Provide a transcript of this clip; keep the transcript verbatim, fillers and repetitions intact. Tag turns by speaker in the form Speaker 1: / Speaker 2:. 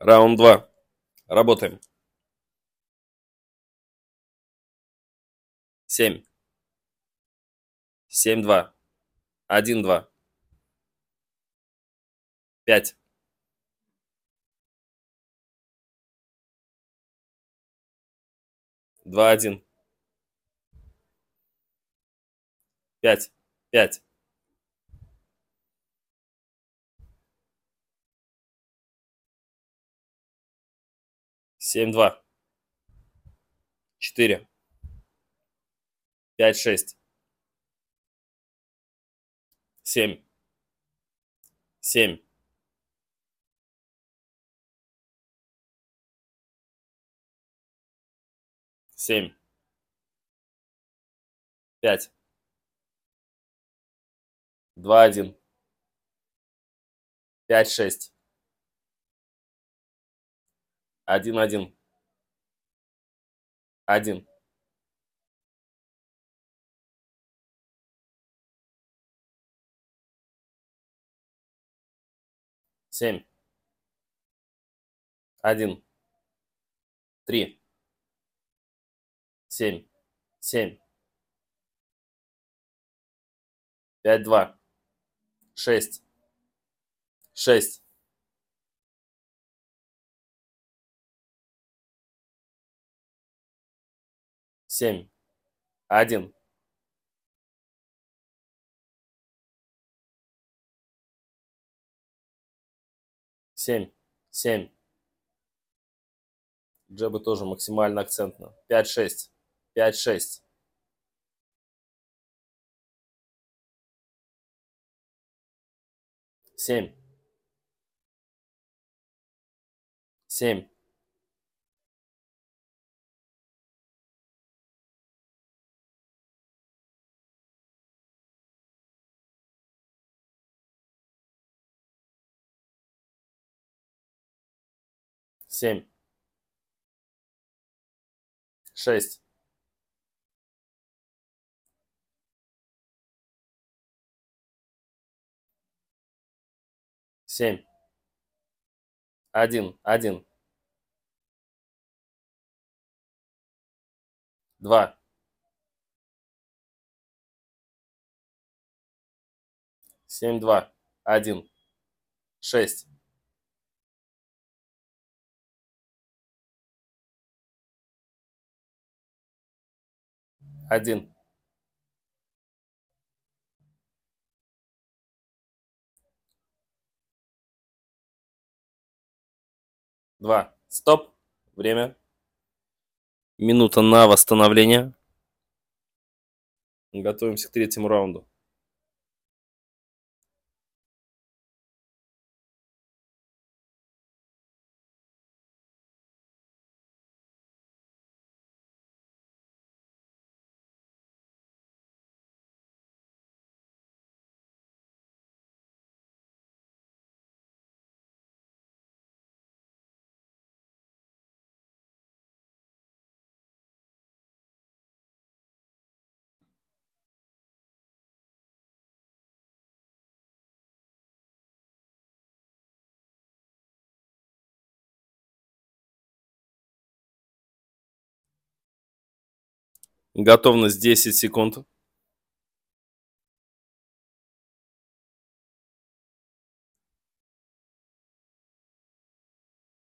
Speaker 1: Раунд два. Работаем. семь. семь, два. один, два. пять. два, один. пять. пять. семь, два. четыре. пять, шесть. семь. семь. семь. пять. два, один. пять, шесть. один, один. один. семь. один. три. семь. семь. пять, два. шесть. шесть. семь. один. семь. семь. Джебы тоже максимально акцентно. пять, шесть. пять, шесть. семь. семь. семь. шесть. семь. один. один. два. семь, два. один. шесть. один. два. Стоп. Время. Минута на восстановление. Готовимся к третьему раунду. Готовность десять секунд.